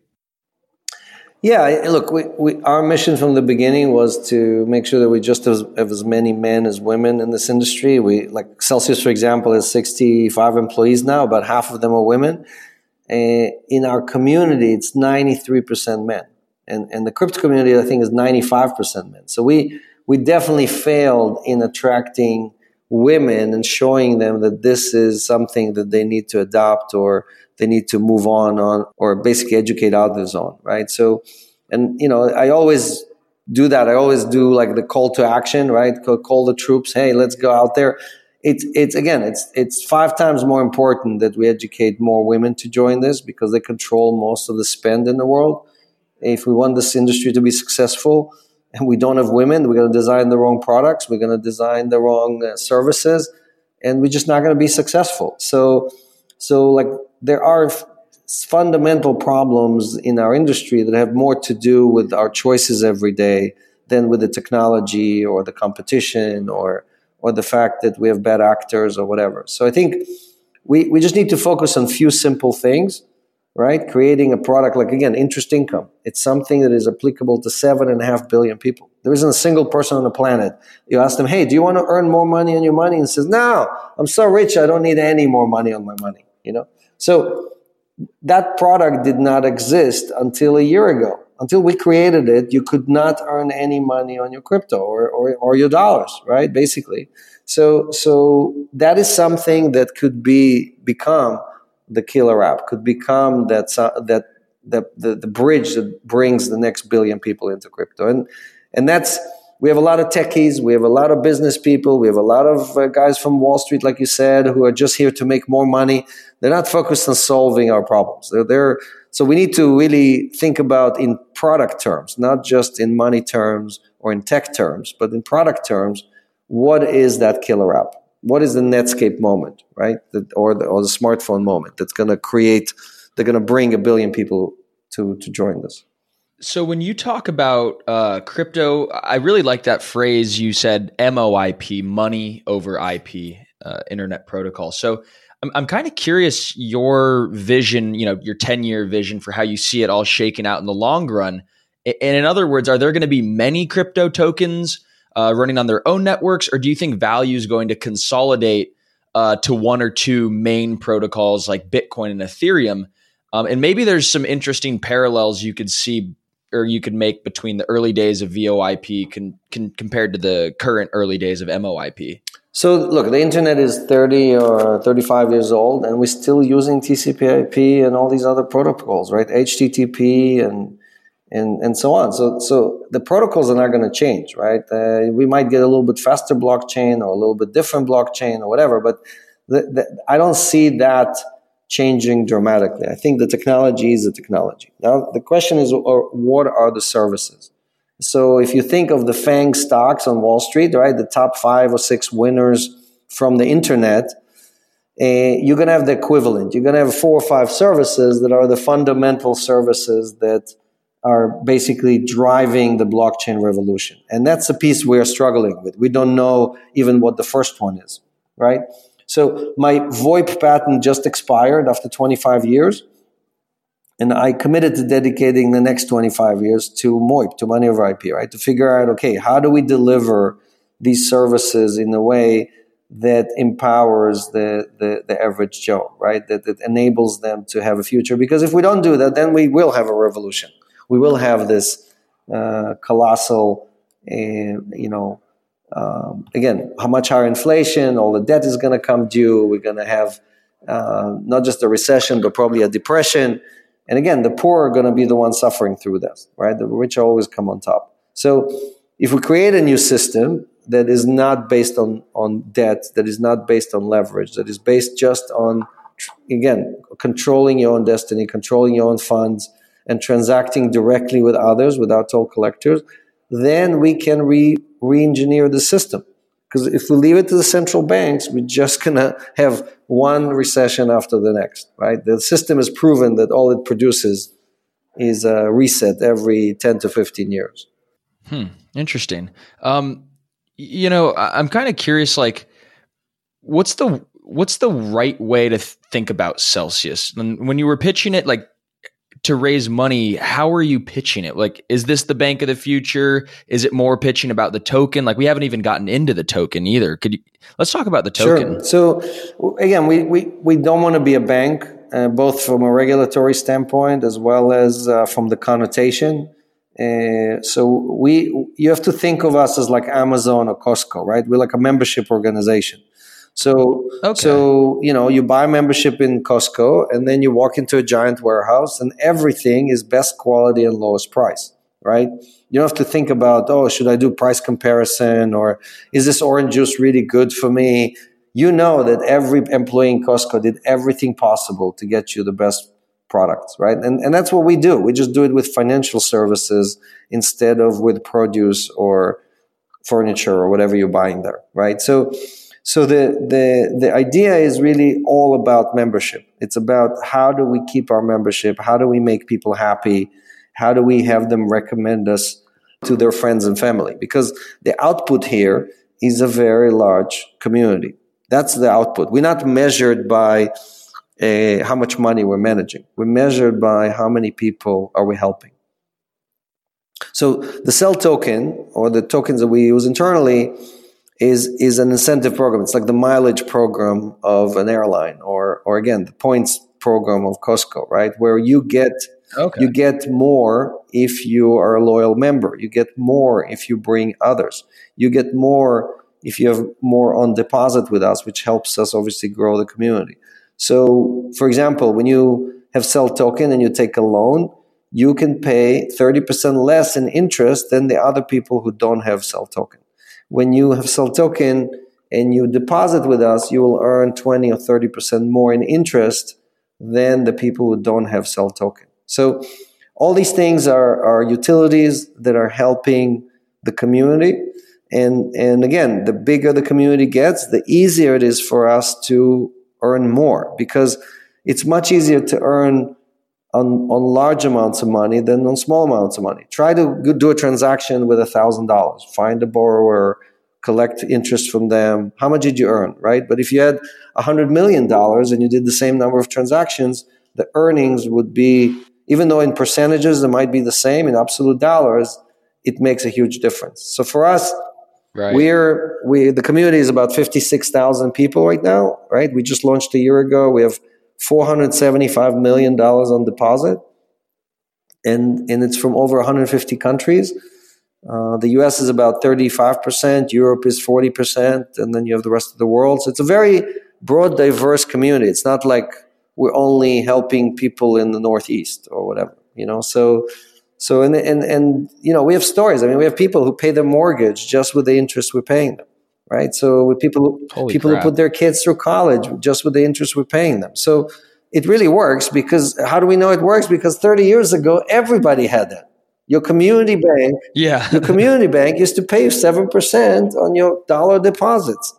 Yeah, look, we, we, our mission from the beginning was to make sure that we just have, have as many men as women in this industry. We, like Celsius, for example, has sixty-five employees now, about half of them are women. Uh, in our community, it's ninety-three percent men. And, and the crypto community, I think, is ninety-five percent men. So we, we definitely failed in attracting women and showing them that this is something that they need to adopt or they need to move on on or basically educate others on, right? So, and, you know, I always do that. I always do like the call to action, right? Call the troops. Hey, let's go out there. It's, it's again, it's, it's five times more important that we educate more women to join this because they control most of the spend in the world. If we want this industry to be successful and we don't have women, we're going to design the wrong products. We're going to design the wrong uh, services and we're just not going to be successful. So, so like there are f- fundamental problems in our industry that have more to do with our choices every day than with the technology or the competition or or the fact that we have bad actors or whatever. So I think we, we just need to focus on a few simple things, right? Creating a product like, again, interest income. It's something that is applicable to seven and a half billion people. There isn't a single person on the planet. You ask them, hey, do you want to earn more money on your money? And says, no, I'm so rich, I don't need any more money on my money, you know? So that product did not exist until a year ago. Until we created it, you could not earn any money on your crypto or, or, or your dollars, right? Basically. So, so that is something that could be, become the killer app, could become that, that, the, the, the bridge that brings the next billion people into crypto. And, and that's, we have a lot of techies, we have a lot of business people, we have a lot of uh, guys from Wall Street, like you said, who are just here to make more money. They're not focused on solving our problems. They're, they're So we need to really think about in product terms, not just in money terms or in tech terms, but in product terms, what is that killer app? what is the Netscape moment, right? The, or, the, or the smartphone moment that's going to create, they're going to bring a billion people to, to join this. So when you talk about uh, crypto, I really like that phrase you said, M O I P, money over I P, uh, internet protocol. So I'm, I'm kind of curious your vision, you know, your ten-year vision for how you see it all shaken out in the long run. And in other words, are there going to be many crypto tokens Uh, running on their own networks, or do you think value is going to consolidate uh, to one or two main protocols like Bitcoin and Ethereum? Um, and maybe there's some interesting parallels you could see or you could make between the early days of V O I P con- con- compared to the current early days of M O I P. So look, the internet is thirty or thirty-five years old, and we're still using T C P I P and all these other protocols, right? H T T P and And, and so on. So, so the protocols are not going to change, right? Uh, we might get a little bit faster blockchain or a little bit different blockchain or whatever, but the, the, I don't see that changing dramatically. I think the technology is the technology. Now, the question is, or, what are the services? So if you think of the FANG stocks on Wall Street, right, the top five or six winners from the internet, uh, you're going to have the equivalent. You're going to have four or five services that are the fundamental services that are basically driving the blockchain revolution. And that's the piece we're struggling with. We don't know even what the first one is, right? So my VoIP patent just expired after twenty-five years, and I committed to dedicating the next twenty-five years to M O I P, to money over I P, right? To figure out, okay, how do we deliver these services in a way that empowers the, the, the average Joe, right? That, that enables them to have a future. Because if we don't do that, then we will have a revolution. We will have this uh, colossal, uh, you know, um, again, how much higher inflation, all the debt is going to come due. We're going to have uh, not just a recession, but probably a depression. And again, the poor are going to be the ones suffering through this, right? The rich always come on top. So if we create a new system that is not based on, on debt, that is not based on leverage, that is based just on, again, controlling your own destiny, controlling your own funds, and transacting directly with others, without toll collectors, then we can re, re-engineer the system. Because if we leave it to the central banks, we're just going to have one recession after the next, right? The system has proven that all it produces is a reset every ten to fifteen years. Hmm. Interesting. Um, you know, I'm kind of curious, like, what's the what's the right way to th- think about Celsius? When, when you were pitching it, like, to raise money, how are you pitching it? Like, is this the bank of the future? Is it more pitching about the token? Like, we haven't even gotten into the token either. Could you, let's talk about the token. Sure. So again, we, we, we don't want to be a bank, uh, both from a regulatory standpoint as well as uh, from the connotation. Uh, so we, you have to think of us as like Amazon or Costco, right? We're like a membership organization. So, okay. so you know, you buy membership in Costco, and then you walk into a giant warehouse, and everything is best quality and lowest price, right? You don't have to think about, oh, should I do price comparison, or is this orange juice really good for me? You know that every employee in Costco did everything possible to get you the best products, right? And and that's what we do. We just do it with financial services instead of with produce or furniture or whatever you're buying there, right? So. So the, the, the idea is really all about membership. It's about how do we keep our membership? How do we make people happy? How do we have them recommend us to their friends and family? Because the output here is a very large community. That's the output. We're not measured by uh, how much money we're managing. We're measured by how many people are we helping. So the C E L token, or the tokens that we use internally, is is an incentive program. It's like the mileage program of an airline, or or again, the points program of Costco, right? Where you get okay. you get more if you are a loyal member. You get more if you bring others. You get more if you have more on deposit with us, which helps us obviously grow the community. So, for example, when you have C E L token and you take a loan, you can pay thirty percent less in interest than the other people who don't have C E L token. When you have C E L token and you deposit with us, you will earn twenty or thirty percent more in interest than the people who don't have C E L token. So all these things are, are utilities that are helping the community. And, and again, the bigger the community gets, the easier it is for us to earn more, because it's much easier to earn on, on large amounts of money than on small amounts of money. Try to do a transaction with one thousand dollars. Find a borrower, collect interest from them. How much did you earn, right? But if you had one hundred million dollars and you did the same number of transactions, the earnings would be, even though in percentages it might be the same, in absolute dollars, it makes a huge difference. So for us, right. we're we the community is about fifty-six thousand people right now, right? We just launched a year ago. We have four hundred seventy-five million dollars on deposit, and, and it's from over one hundred fifty countries. Uh, the U S is about thirty-five percent, Europe is forty percent, and then you have the rest of the world. So it's a very broad, diverse community. It's not like we're only helping people in the Northeast or whatever, you know. So, so and and and you know, we have stories. I mean, we have people who pay their mortgage just with the interest we're paying them, right? So with people who, Holy people crap. who put their kids through college just with the interest we're paying them. So it really works, because how do we know it works? Because thirty years ago, everybody had that. Your community bank, yeah. your community bank used to pay you seven percent on your dollar deposits.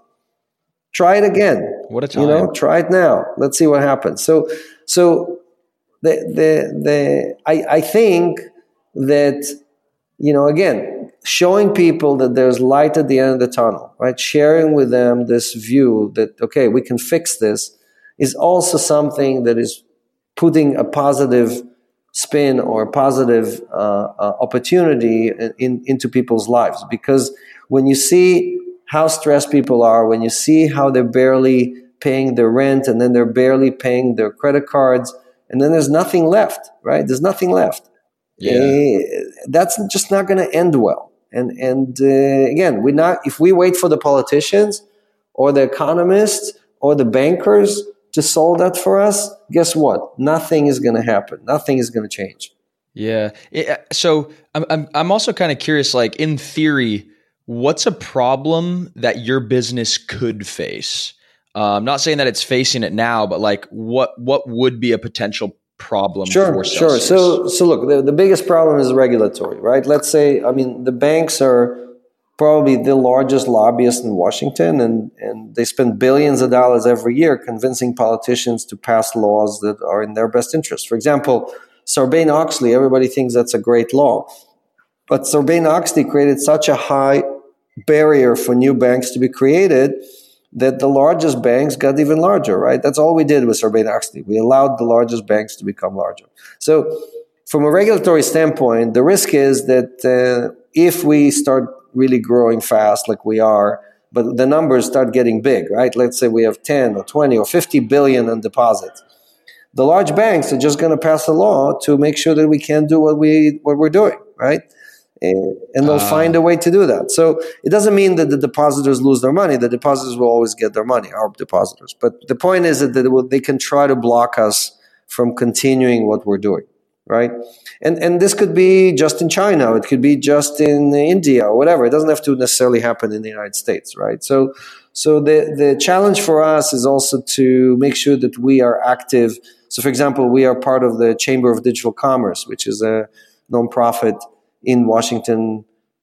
Try it again. What a time. You know, try it now. Let's see what happens. So, so the, the, the, I, I think that, you know, again, showing people that there's light at the end of the tunnel, right? Sharing with them this view that, okay, we can fix this, is also something that is putting a positive spin or positive uh, uh, opportunity in, into people's lives. Because when you see how stressed people are, when you see how they're barely paying their rent, and then they're barely paying their credit cards, and then there's nothing left, right? There's nothing left. Yeah. Uh, that's just not going to end well. And and uh, again, we not if we wait for the politicians or the economists or the bankers to solve that for us, guess what? Nothing is going to happen. Nothing is going to change. Yeah. It, so I'm I'm I'm also kind of curious, like, in theory, what's a problem that your business could face? Uh, I'm not saying that it's facing it now, but like, what what would be a potential problem? Sure, for sure. Celsius? So so look, the, the biggest problem is regulatory, right? Let's say, I mean, the banks are probably the largest lobbyists in Washington, and, and they spend billions of dollars every year convincing politicians to pass laws that are in their best interest. For example, Sarbanes-Oxley, everybody thinks that's a great law. But Sarbanes-Oxley created such a high barrier for new banks to be created that the largest banks got even larger, right? That's all we did with Sarbanes-Oxley. We allowed the largest banks to become larger. So from a regulatory standpoint, the risk is that uh, if we start really growing fast like we are, but the numbers start getting big, right? Let's say we have ten or twenty or fifty billion in deposits. The large banks are just going to pass a law to make sure that we can't do what we what we're doing, right? And, and they'll uh, find a way to do that. So it doesn't mean that the depositors lose their money. The depositors will always get their money, our depositors. But the point is that they, will, they can try to block us from continuing what we're doing, right? And and this could be just in China. It could be just in India or whatever. It doesn't have to necessarily happen in the United States, right? So so the, the challenge for us is also to make sure that we are active. So, for example, we are part of the Chamber of Digital Commerce, which is a nonprofit in Washington,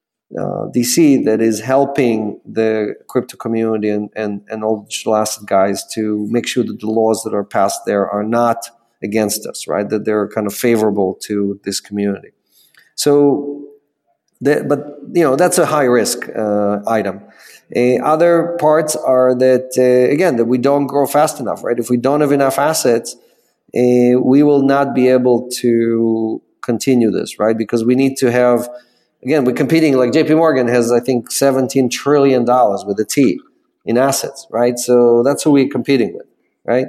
uh, D C, that is helping the crypto community and, and, and all digital asset guys to make sure that the laws that are passed there are not against us, right? That they're kind of favorable to this community. So, the, but, you know, that's a high risk uh, item. Uh, other parts are that, uh, again, that we don't grow fast enough, right? If we don't have enough assets, uh, we will not be able to continue this, right? Because we need to have, again, we're competing, like J P Morgan has, I think, seventeen trillion dollars with a T in assets, right? So that's who we're competing with, right?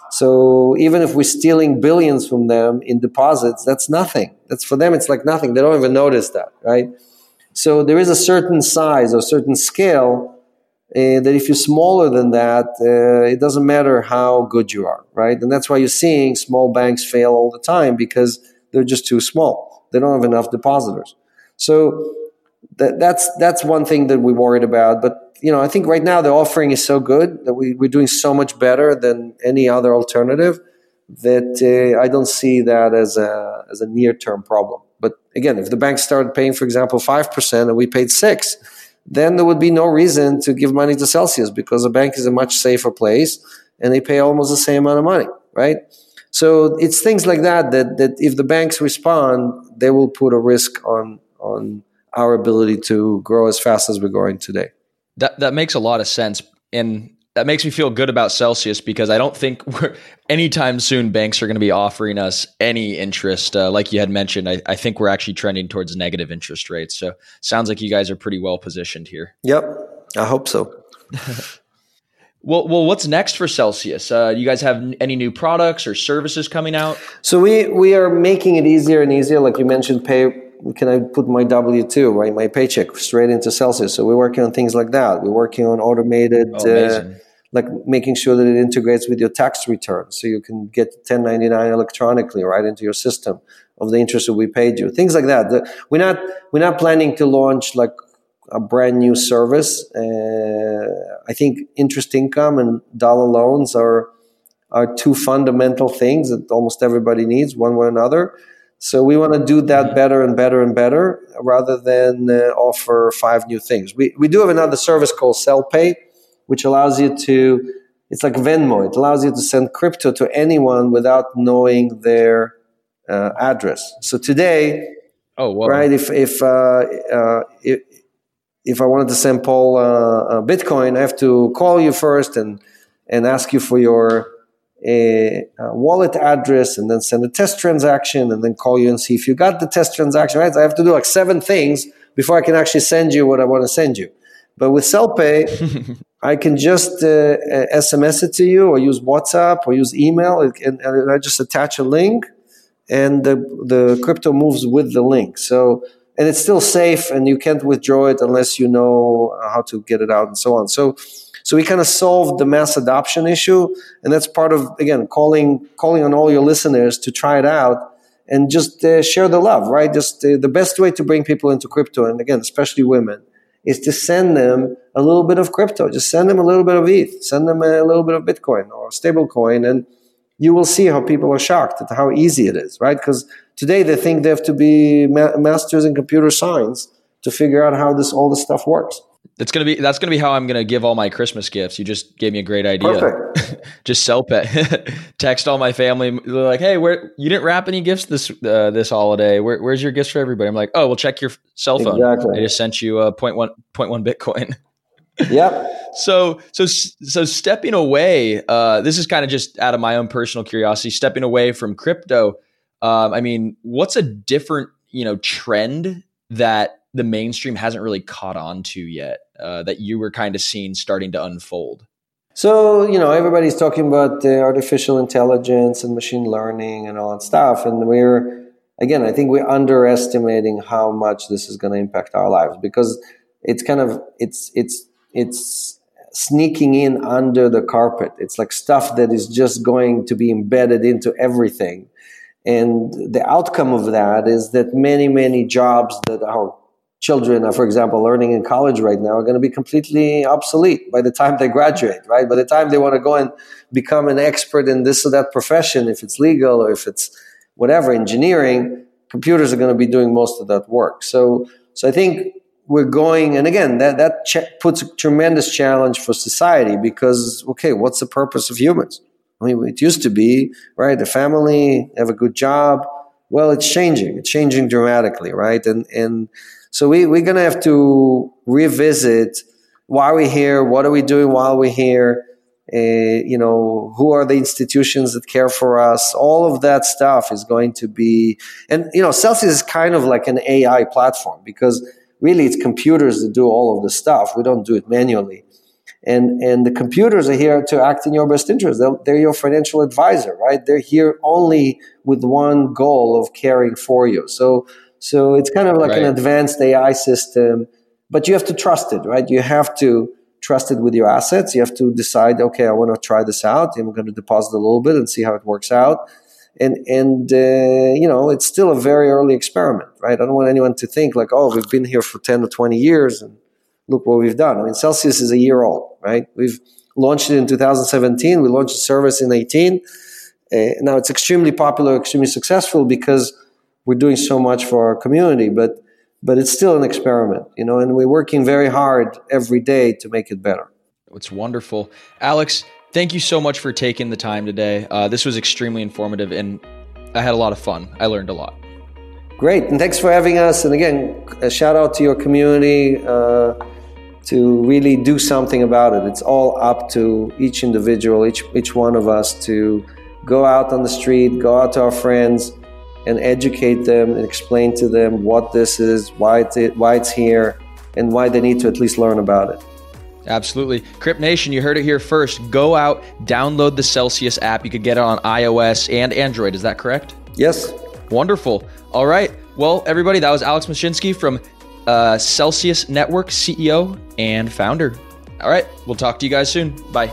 So even if we're stealing billions from them in deposits, that's nothing. That's for them, it's like nothing. They don't even notice that, right? So there is a certain size or certain scale uh, that if you're smaller than that, uh, it doesn't matter how good you are, right? And that's why you're seeing small banks fail all the time, because they're just too small. They don't have enough depositors. So that, that's that's one thing that we're worried about. But you know, I think right now the offering is so good that we, we're doing so much better than any other alternative that uh, I don't see that as a as a near term problem. But again, if the banks started paying, for example, five percent and we paid six, then there would be no reason to give money to Celsius, because a bank is a much safer place and they pay almost the same amount of money, right? So it's things like that, that that if the banks respond, they will put a risk on on our ability to grow as fast as we're growing today. That that makes a lot of sense. And that makes me feel good about Celsius, because I don't think we're anytime soon banks are going to be offering us any interest. Uh, like you had mentioned, I, I think we're actually trending towards negative interest rates. So sounds like you guys are pretty well positioned here. Yep, I hope so. Well, well, what's next for Celsius? Uh, you guys have any new products or services coming out? So we we are making it easier and easier. Like you mentioned, pay. Can I put my W two, right, my paycheck straight into Celsius? So we're working on things like that. We're working on automated, oh, uh, like making sure that it integrates with your tax return, so you can get ten ninety-nine electronically right into your system of the interest that we paid you. Things like that. The, we're not we're not planning to launch like a brand new service. Uh, I think interest income and dollar loans are are two fundamental things that almost everybody needs, one way or another. So we want to do that better and better and better, rather than uh, offer five new things. We we do have another service called CellPay, which allows you to, it's like Venmo. It allows you to send crypto to anyone without knowing their uh, address. So today, oh wow. right, if if, uh, uh, if if I wanted to send Paul uh, a Bitcoin, I have to call you first and and ask you for your A, a wallet address, and then send a test transaction, and then call you and see if you got the test transaction, right? So I have to do like seven things before I can actually send you what I want to send you. But with CellPay, I can just uh, S M S it to you, or use WhatsApp, or use email, and, and I just attach a link, and the the crypto moves with the link. So, and it's still safe, and you can't withdraw it unless you know how to get it out, and so on. So. So we kind of solved the mass adoption issue, and that's part of, again, calling calling on all your listeners to try it out and just uh, share the love, right? Just uh, the best way to bring people into crypto, and again, especially women, is to send them a little bit of crypto. Just send them a little bit of E T H, send them a little bit of Bitcoin or stablecoin, and you will see how people are shocked at how easy it is, right? Because today they think they have to be ma- masters in computer science to figure out how this all this stuff works. That's gonna be that's gonna be how I'm gonna give all my Christmas gifts. You just gave me a great idea. Perfect. Just CellPay. Text all my family. They're like, "Hey, where you didn't wrap any gifts this uh, this holiday? Where, where's your gifts for everybody?" I'm like, "Oh, well, check your cell phone. Exactly. I just sent you a point one point one Bitcoin." Yep. So so so stepping away. Uh, this is kind of just out of my own personal curiosity. Stepping away from crypto. Um, I mean, what's a different you know trend that the mainstream hasn't really caught on to yet, uh, that you were kind of seeing starting to unfold? So, you know, everybody's talking about uh, artificial intelligence and machine learning and all that stuff. And we're, again, I think we're underestimating how much this is going to impact our lives, because it's kind of, it's, it's, it's sneaking in under the carpet. It's like stuff that is just going to be embedded into everything. And the outcome of that is that many, many jobs that our children are, for example, learning in college right now are going to be completely obsolete by the time they graduate, right? By the time they want to go and become an expert in this or that profession, if it's legal or if it's whatever, engineering, computers are going to be doing most of that work. So, so I think we're going, and again, that, that ch- puts a tremendous challenge for society, because, okay, what's the purpose of humans? I mean, it used to be, right, a family, have a good job. Well, it's changing. It's changing dramatically, right? And, and, So we, we're going to have to revisit why we're here, what are we doing while we're here, uh, you know, who are the institutions that care for us. All of that stuff is going to be, and, you know, Celsius is kind of like an A I platform, because really it's computers that do all of the stuff. We don't do it manually. And, and the computers are here to act in your best interest. They're, they're your financial advisor, right? They're here only with one goal of caring for you. So, So it's kind of like right. an advanced A I system, but you have to trust it, right? You have to trust it with your assets. You have to decide, okay, I want to try this out. I'm going to deposit a little bit and see how it works out. And, and uh, you know, it's still a very early experiment, right? I don't want anyone to think like, oh, we've been here for ten or twenty years and look what we've done. I mean, Celsius is a year old, right? We've launched it in two thousand seventeen. We launched the service in eighteen. Uh, now it's extremely popular, extremely successful because we're doing so much for our community, but but it's still an experiment, you know, and we're working very hard every day to make it better. It's wonderful. Alex, thank you so much for taking the time today. Uh, this was extremely informative, and I had a lot of fun. I learned a lot. Great, and thanks for having us. And again, a shout out to your community uh, to really do something about it. It's all up to each individual, each each one of us to go out on the street, go out to our friends, and educate them and explain to them what this is, why it's why it's here, and why they need to at least learn about it. Absolutely. Crypt Nation, you heard it here first. Go out, download the Celsius app. You could get it on iOS and Android. Is that correct? Yes. Wonderful. All right. Well, everybody, that was Alex Mashinsky from uh, Celsius Network, C E O and founder. All right. We'll talk to you guys soon. Bye.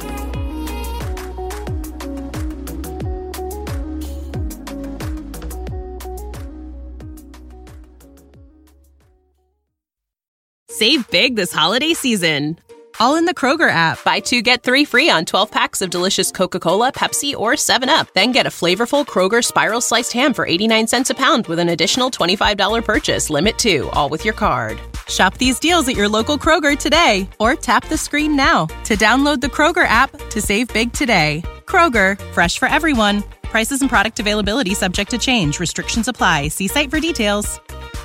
Save big this holiday season, all in the Kroger app. Buy two, get three free on twelve packs of delicious Coca-Cola, Pepsi, or seven up. Then get a flavorful Kroger Spiral Sliced Ham for eighty-nine cents a pound with an additional twenty-five dollars purchase. Limit two, all with your card. Shop these deals at your local Kroger today, or tap the screen now to download the Kroger app to save big today. Kroger, fresh for everyone. Prices and product availability subject to change. Restrictions apply. See site for details.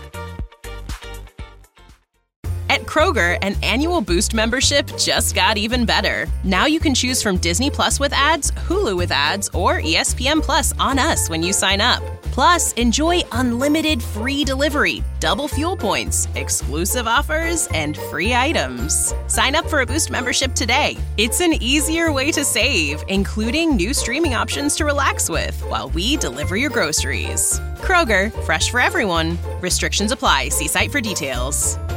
At Kroger, an annual Boost membership just got even better. Now you can choose from Disney Plus with ads, Hulu with ads, or E S P N Plus on us when you sign up. Plus, enjoy unlimited free delivery, double fuel points, exclusive offers, and free items. Sign up for a Boost membership today. It's an easier way to save, including new streaming options to relax with while we deliver your groceries. Kroger, fresh for everyone. Restrictions apply. See site for details.